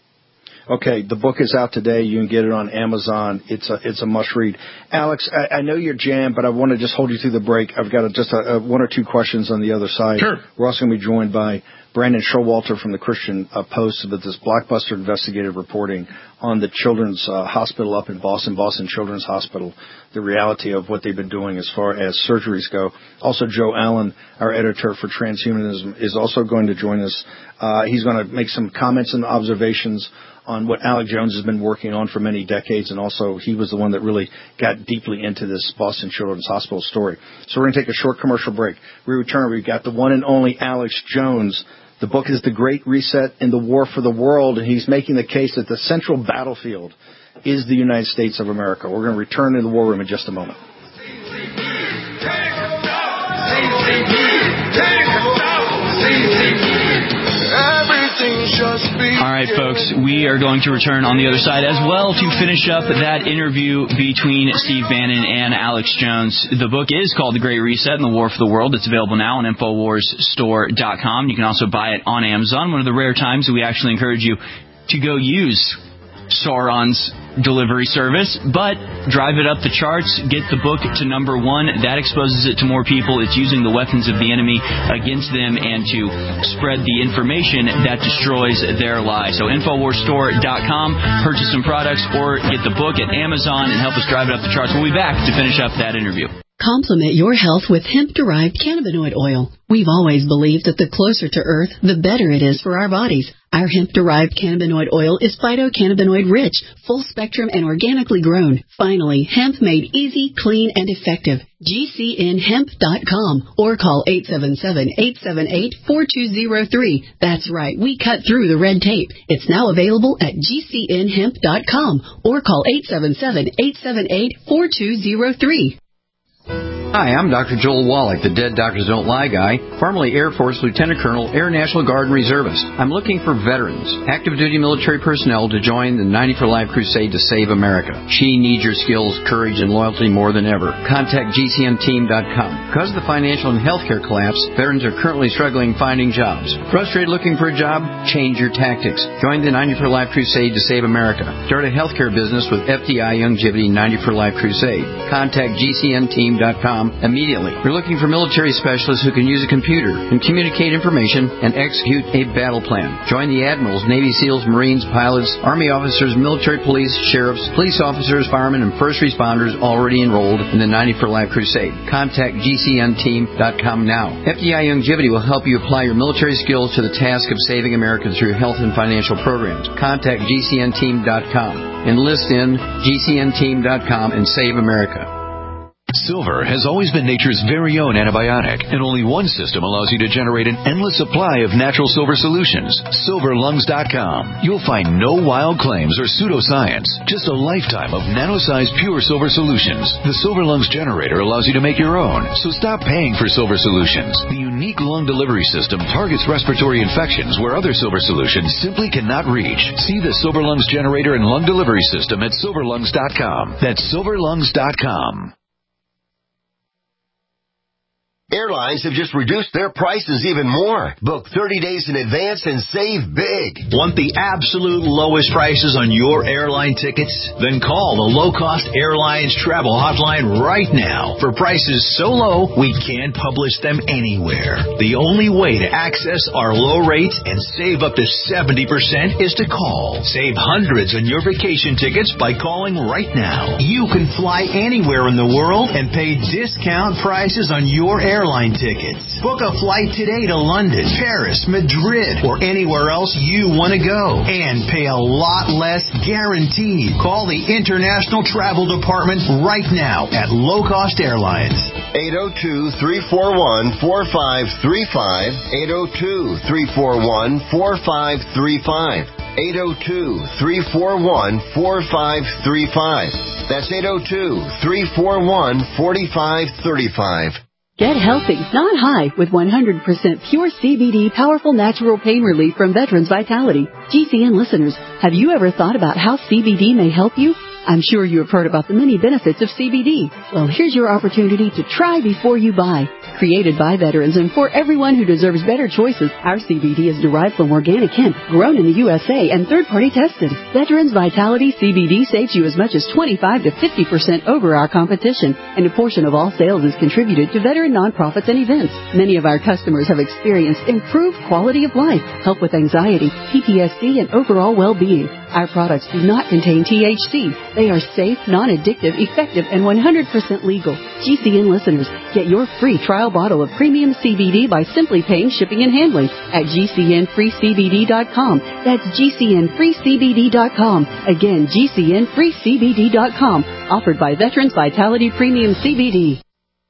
Okay, the book is out today. You can get it on Amazon. It's a it's a must read. Alex, I, I know you're jammed, but I want to just hold you through the break. I've got a, just a, a one or two questions on the other side. Sure. We're also going to be joined by Brandon Showalter from the Christian uh, Post about this blockbuster investigative reporting on the Children's uh, Hospital up in Boston, Boston Children's Hospital, the reality of what they've been doing as far as surgeries go. Also, Joe Allen, our editor for Transhumanism, is also going to join us. Uh, he's going to make some comments and observations on what Alex Jones has been working on for many decades, and also he was the one that really got deeply into this Boston Children's Hospital story. So we're going to take a short commercial break. We return. We've got the one and only Alex Jones. The book is The Great Reset and the War for the World, and he's making the case that the central battlefield is the United States of America. We're going to return to the war room in just a moment. All right, folks, we are going to return on the other side as well to finish up that interview between Steve Bannon and Alex Jones. The book is called The Great Reset and the War for the World. It's available now on Infowars Store dot com. You can also buy it on Amazon. One of the rare times that we actually encourage you to go use Sauron's delivery service, but drive it up the charts, get the book to number one. That exposes it to more people. It's using the weapons of the enemy against them and to spread the information that destroys their lives. So Infowars Store dot com, purchase some products or get the book at Amazon and help us drive it up the charts. We'll be back to finish up that interview. Complement your health with hemp-derived cannabinoid oil. We've always believed that the closer to Earth, the better it is for our bodies. Our hemp-derived cannabinoid oil is phytocannabinoid rich, full-spectrum, and organically grown. Finally, hemp made easy, clean, and effective. G C N hemp dot com or call eight seven seven, eight seven eight, four two zero three. That's right, we cut through the red tape. It's now available at G C N hemp dot com or call eight seven seven, eight seven eight, four two zero three. Hi, I'm Doctor Joel Wallach, the Dead Doctors Don't Lie guy, formerly Air Force Lieutenant Colonel, Air National Guard and Reservist. I'm looking for veterans, active duty military personnel to join the ninety for Life crusade to save America. She needs your skills, courage, and loyalty more than ever. Contact G C N team dot com. Because of the financial and healthcare collapse, veterans are currently struggling finding jobs. Frustrated looking for a job? Change your tactics. Join the ninety for Life crusade to save America. Start a healthcare business with F D I Youngevity ninety for Life crusade. Contact G C N team dot com immediately. We're looking for military specialists who can use a computer and communicate information and execute a battle plan. Join the admirals, Navy SEALs, Marines, pilots, Army officers, military police, sheriffs, police officers, firemen, and first responders already enrolled in the ninety for Life crusade. Contact G C N team dot com now. F D I Youngevity will help you apply your military skills to the task of saving America through health and financial programs. Contact G C N team dot com. Enlist in G C N team dot com and save America. Silver has always been nature's very own antibiotic, and only one system allows you to generate an endless supply of natural silver solutions. silver lungs dot com. You'll find no wild claims or pseudoscience, just a lifetime of nano-sized pure silver solutions. The Silver Lungs generator allows you to make your own, so stop paying for silver solutions. The unique lung delivery system targets respiratory infections where other silver solutions simply cannot reach. See the Silver Lungs generator and lung delivery system at silver lungs dot com. That's silver lungs dot com. Airlines have just reduced their prices even more. Book thirty days in advance and save big. Want the absolute lowest prices on your airline tickets? Then call the Low Cost Airlines Travel Hotline right now. For prices so low, we can't publish them anywhere. The only way to access our low rates and save up to seventy percent is to call. Save hundreds on your vacation tickets by calling right now. You can fly anywhere in the world and pay discount prices on your airline Airline tickets. Book a flight today to London, Paris, Madrid, or anywhere else you want to go, and pay a lot less guaranteed. Call the International Travel Department right now at Low Cost Airlines. eight oh two, three four one, four five three five. eight oh two, three four one, four five three five. eight oh two, three four one, four five three five. That's eight oh two, three four one, four five three five. Get healthy, not high, with one hundred percent pure C B D powerful natural pain relief from Veterans Vitality. G C N listeners, have you ever thought about how C B D may help you? I'm sure you have heard about the many benefits of C B D. Well, here's your opportunity to try before you buy. Created by veterans and for everyone who deserves better choices, our C B D is derived from organic hemp, grown in the U S A, and third-party tested. Veterans Vitality C B D saves you as much as twenty-five to fifty percent over our competition, and a portion of all sales is contributed to veteran nonprofits and events. Many of our customers have experienced improved quality of life, help with anxiety, P T S D, and overall well-being. Our products do not contain T H C. They are safe, non-addictive, effective, and one hundred percent legal. G C N listeners, get your free trial bottle of premium C B D by simply paying shipping and handling at G C N free C B D dot com. That's G C N free C B D dot com. Again, G C N free C B D dot com. Offered by Veterans Vitality Premium C B D.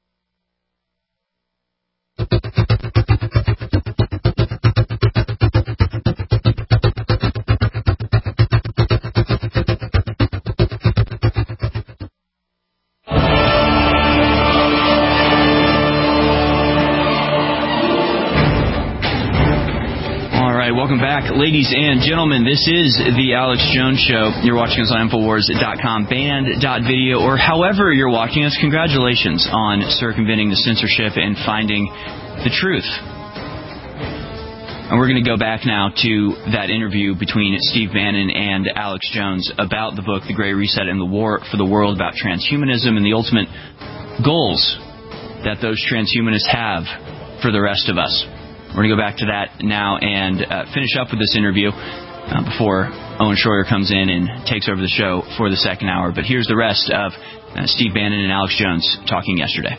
Welcome back, ladies and gentlemen. This is the Alex Jones Show. You're watching us on Infowars dot com, band dot video, or however you're watching us. Congratulations on circumventing the censorship and finding the truth. And we're going to go back now to that interview between Steve Bannon and Alex Jones about the book, The Great Reset and the War for the World, about transhumanism and the ultimate goals that those transhumanists have for the rest of us. We're going to go back to that now and uh, finish up with this interview uh, before Owen Schroyer comes in and takes over the show for the second hour. But here's the rest of uh, Steve Bannon and Alex Jones talking yesterday.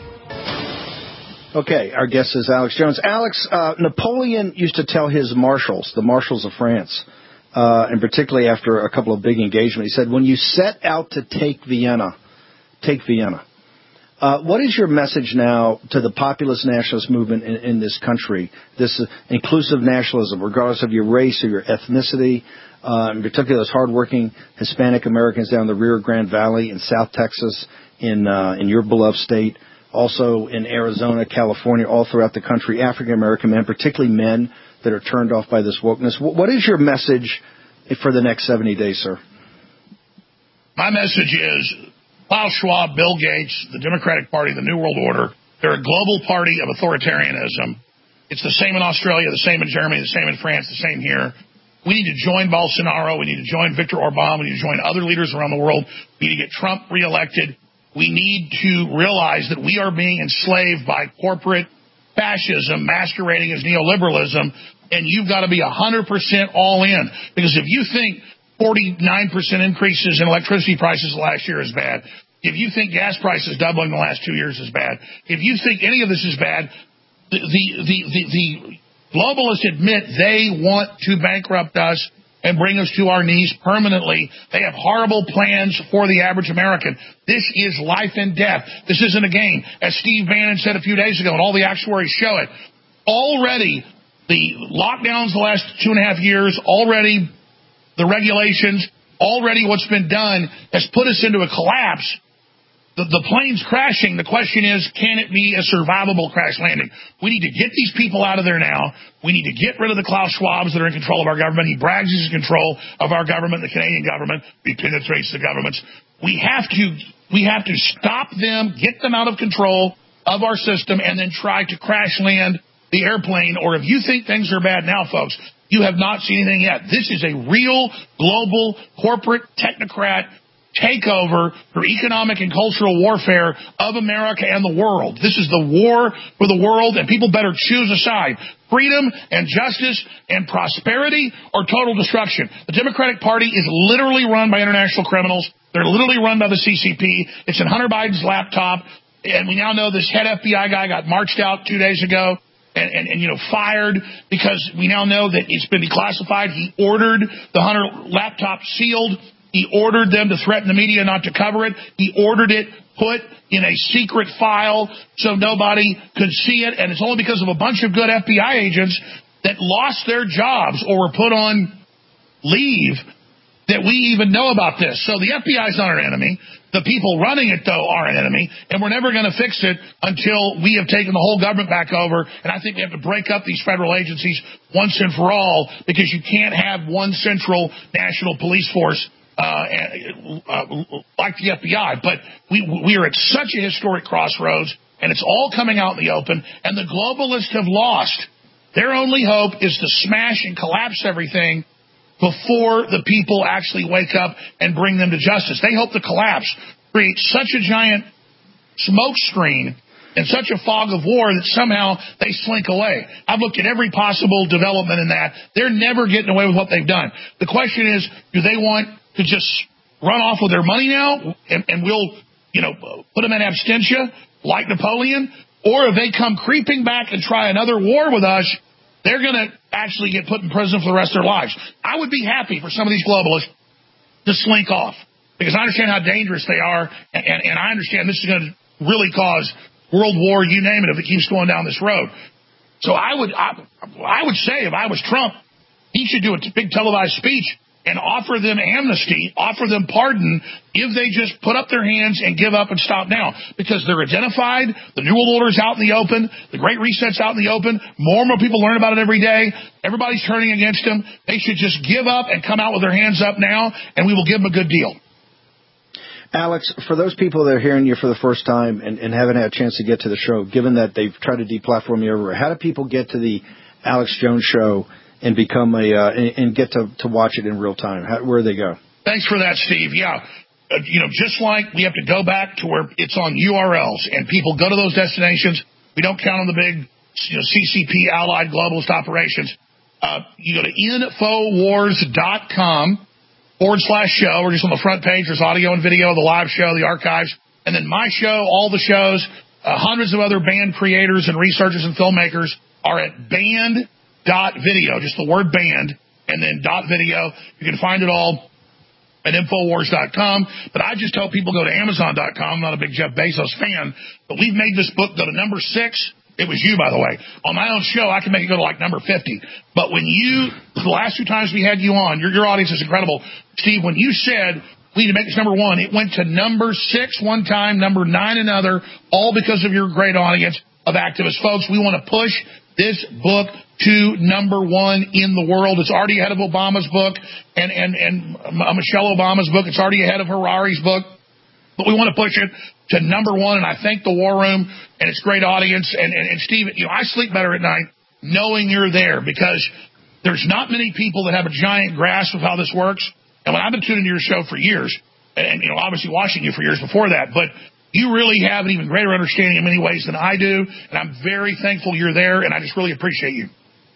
Okay, our guest is Alex Jones. Alex, uh, Napoleon used to tell his marshals, the marshals of France, uh, and particularly after a couple of big engagements, he said, when you set out to take Vienna, take Vienna. Uh, what is your message now to the populist nationalist movement in, in this country, this uh, inclusive nationalism, regardless of your race or your ethnicity, uh, in particular those hardworking Hispanic Americans down the Rio Grande Valley in South Texas, in uh, in your beloved state, also in Arizona, California, all throughout the country, African American men, particularly men that are turned off by this wokeness. What, what is your message for the next seventy days, sir? My message is Klaus Schwab, Bill Gates, the Democratic Party, the New World Order, they're a global party of authoritarianism. It's the same in Australia, the same in Germany, the same in France, the same here. We need to join Bolsonaro. We need to join Viktor Orban. We need to join other leaders around the world. We need to get Trump reelected. We need to realize that we are being enslaved by corporate fascism masquerading as neoliberalism, and you've got to be one hundred percent all in. Because if you think forty-nine percent increases in electricity prices last year is bad, if you think gas prices doubling the last two years is bad, if you think any of this is bad, the the the, the, the globalists admit they want to bankrupt us and bring us to our knees permanently. They have horrible plans for the average American. This is life and death. This isn't a game. As Steve Bannon said a few days ago, and all the actuaries show it, already the lockdowns the last two and a half years, already the regulations, already what's been done has put us into a collapse. The, the plane's crashing. The question is, can it be a survivable crash landing? We need to get these people out of there now. We need to get rid of the Klaus Schwabs that are in control of our government. He brags he's in control of our government, the Canadian government. He penetrates the governments. We have to, we have to stop them, get them out of control of our system, and then try to crash land the airplane. Or if you think things are bad now, folks, you have not seen anything yet. This is a real global corporate technocrat takeover for economic and cultural warfare of America and the world. This is the war for the world, and people better choose a side. Freedom and justice and prosperity or total destruction. The Democratic Party is literally run by international criminals. They're literally run by the C C P. It's in Hunter Biden's laptop, and we now know this head F B I guy got marched out two days ago. And, and, and, you know, fired because we now know that it's been declassified. He ordered the Hunter laptop sealed. He ordered them to threaten the media not to cover it. He ordered it put in a secret file so nobody could see it. And it's only because of a bunch of good F B I agents that lost their jobs or were put on leave that we even know about this. So the F B I is not our enemy. The people running it, though, are an enemy, and we're never going to fix it until we have taken the whole government back over. And I think we have to break up these federal agencies once and for all, because you can't have one central national police force uh, uh, like the F B I. But we, we are at such a historic crossroads, and it's all coming out in the open, and the globalists have lost. Their only hope is to smash and collapse everything before the people actually wake up and bring them to justice. They hope the collapse creates such a giant smoke screen and such a fog of war that somehow they slink away. I've looked at every possible development in that. They're never getting away with what they've done. The question is, do they want to just run off with their money now and, and we'll, you know, put them in absentia like Napoleon? Or if they come creeping back and try another war with us, they're going to actually get put in prison for the rest of their lives. I would be happy for some of these globalists to slink off, because I understand how dangerous they are, and, and, and I understand this is going to really cause world war, you name it, if it keeps going down this road. So I would, I, I would say if I was Trump, he should do a big televised speech and offer them amnesty, offer them pardon if they just put up their hands and give up and stop now. Because they're identified, the New World Order's out in the open, the Great Reset's out in the open, more and more people learn about it every day, everybody's turning against them. They should just give up and come out with their hands up now, and we will give them a good deal. Alex, for those people that are hearing you for the first time and, and haven't had a chance to get to the show, given that they've tried to deplatform you everywhere, how do people get to the Alex Jones Show and become a uh, and, and get to, to watch it in real time? How, where do they go? Thanks for that, Steve. Yeah, uh, you know, just like we have to go back to where it's on U R Ls and people go to those destinations. We don't count on the big, you know, C C P allied globalist operations. Uh, you go to infowars dot com forward slash show. We're just on the front page. There's audio and video, the live show, the archives, and then my show, all the shows. Uh, hundreds of other band creators and researchers and filmmakers are at band dot video, just the word band, and then dot video. You can find it all at infowars dot com. But I just tell people go to amazon dot com. I'm not a big Jeff Bezos fan, but we've made this book go to number six. It was you, by the way. On my own show, I can make it go to like number fifty. But when you, the last two times we had you on, your, your audience is incredible. Steve, when you said we need to make this number one, it went to number six one time, number nine another, all because of your great audience of activists. Folks, we want to push this book to number one in the world. It's already ahead of Obama's book and, and, and Michelle Obama's book. It's already ahead of Harari's book. But we want to push it to number one, and I thank the War Room and its great audience. And, and, and Steve, you know, I sleep better at night knowing you're there, because there's not many people that have a giant grasp of how this works. And when I've been tuning to your show for years, and, and you know, obviously watching you for years before that, but you really have an even greater understanding in many ways than I do, and I'm very thankful you're there, and I just really appreciate you.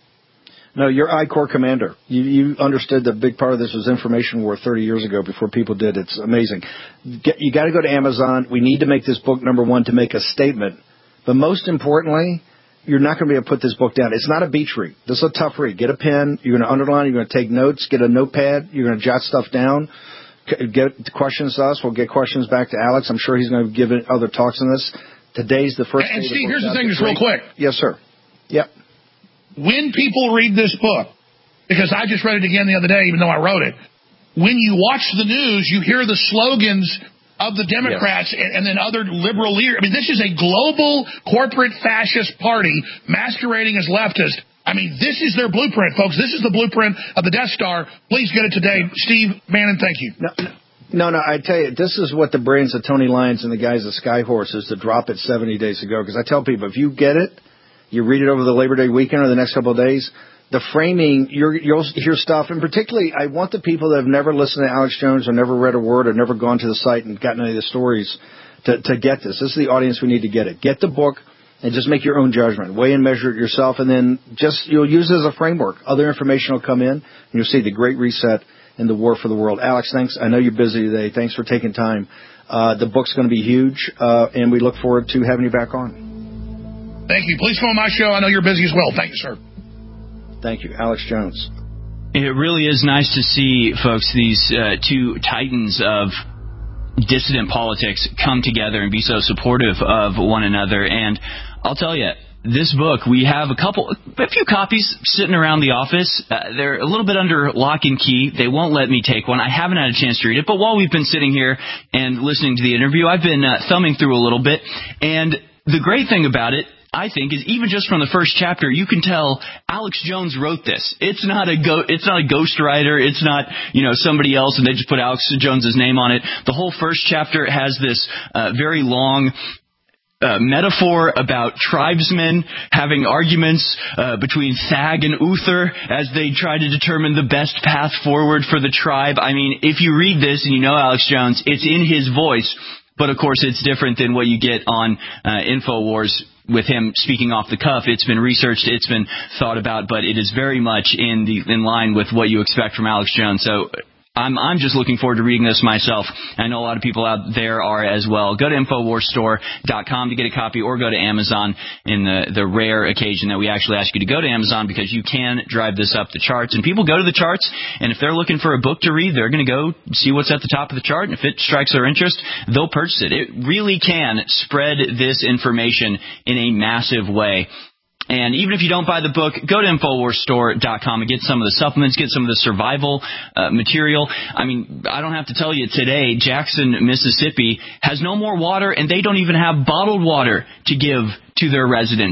No, you're I Corps commander. You, you understood that a big part of this was information war thirty years ago before people did. It's amazing. Get, you got to go to Amazon. We need to make this book number one to make a statement. But most importantly, you're not going to be able to put this book down. It's not a beach read. This is a tough read. Get a pen. You're going to underline. You're going to take notes. Get a notepad. You're going to jot stuff down. Get questions to us. We'll get questions back to Alex. I'm sure he's going to give it other talks on this. Today's the first. And, and day Steve, the here's the thing, just great. real quick. Yes, sir. Yep. When people read this book, because I just read it again the other day, even though I wrote it, when you watch the news, you hear the slogans of the Democrats yes. and, and then other liberal leaders. I mean, this is a global corporate fascist party masquerading as leftist. I mean, this is their blueprint, folks. This is the blueprint of the Death Star. Please get it today. Steve Bannon, thank you. No, no, no, I tell you, this is what the brains of Tony Lyons and the guys at Skyhorse is to drop it seventy days ago. Because I tell people, if you get it, you read it over the Labor Day weekend or the next couple of days, the framing, you're, you'll hear stuff. And particularly, I want the people that have never listened to Alex Jones or never read a word or never gone to the site and gotten any of the stories to, to get this. This is the audience we need to get it. Get the book and just make your own judgment. Weigh and measure it yourself, and then just you'll use it as a framework. Other information will come in, and you'll see the Great Reset and the War for the World. Alex, thanks. I know you're busy today. Thanks for taking time. Uh, the book's going to be huge, uh, and we look forward to having you back on. Thank you. Please come on my show. I know you're busy as well. Thank you, sir. Thank you. Alex Jones. It really is nice to see, folks, these uh, two titans of dissident politics come together and be so supportive of one another. And I'll tell you, this book, we have a couple, a few copies sitting around the office. Uh, they're a little bit under lock and key. They won't let me take one. I haven't had a chance to read it. But while we've been sitting here and listening to the interview, I've been uh, thumbing through a little bit. And the great thing about it, I think, is even just from the first chapter, you can tell Alex Jones wrote this. It's not a go, it's not a ghostwriter. It's not, you know, somebody else and they just put Alex Jones's name on it. The whole first chapter has this uh, very long Uh, metaphor about tribesmen having arguments uh, between Thag and Uther as they try to determine the best path forward for the tribe. I mean, if you read this and you know Alex Jones, it's in his voice, but of course it's different than what you get on uh, InfoWars with him speaking off the cuff. It's been researched, it's been thought about, but it is very much in the in line with what you expect from Alex Jones. So I'm I'm just looking forward to reading this myself. I know a lot of people out there are as well. Go to Infowars Store dot com to get a copy, or go to Amazon in the, the rare occasion that we actually ask you to go to Amazon, because you can drive this up the charts. And people go to the charts, and if they're looking for a book to read, they're going to go see what's at the top of the chart. And if it strikes their interest, they'll purchase it. It really can spread this information in a massive way. And even if you don't buy the book, go to Infowars Store dot com and get some of the supplements, get some of the survival uh, material. I mean, I don't have to tell you today, Jackson, Mississippi has no more water, and they don't even have bottled water to give to their residents.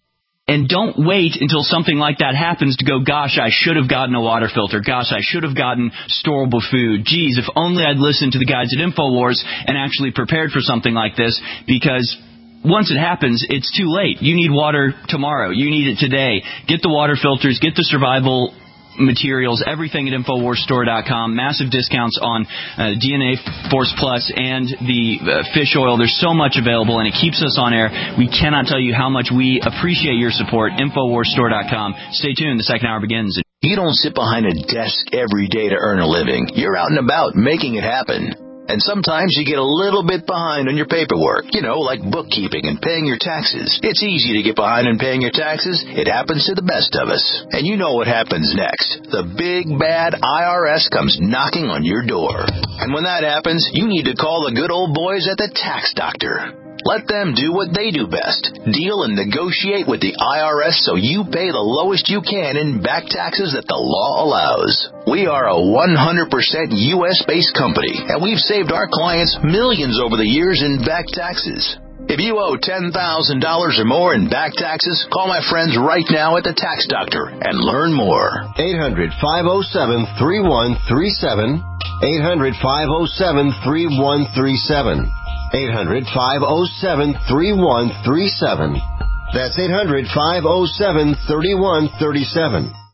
And don't wait until something like that happens to go, gosh, I should have gotten a water filter. Gosh, I should have gotten storable food. Geez, if only I'd listened to the guys at InfoWars and actually prepared for something like this, because once it happens, it's too late. You need water tomorrow. You need it today. Get the water filters. Get the survival materials. Everything at Infowars Store dot com. Massive discounts on uh, D N A Force Plus and the uh, fish oil. There's so much available, and it keeps us on air. We cannot tell you how much we appreciate your support. Infowars Store dot com. Stay tuned. The second hour begins. You don't sit behind a desk every day to earn a living. You're out and about making it happen. And sometimes you get a little bit behind on your paperwork, you know, like bookkeeping and paying your taxes. It's easy to get behind on paying your taxes. It happens to the best of us. And you know what happens next. The big, bad I R S comes knocking on your door. And when that happens, you need to call the good old boys at the Tax Doctor. Let them do what they do best. Deal and negotiate with the I R S so you pay the lowest you can in back taxes that the law allows. We are a one hundred percent U S-based company, and we've saved our clients millions over the years in back taxes. If you owe ten thousand dollars or more in back taxes, call my friends right now at the Tax Doctor and learn more. eight hundred, five oh seven, three one three seven. eight hundred, five oh seven, three one three seven. eight hundred, five oh seven, three one three seven. That's eight hundred, five oh seven, three one three seven.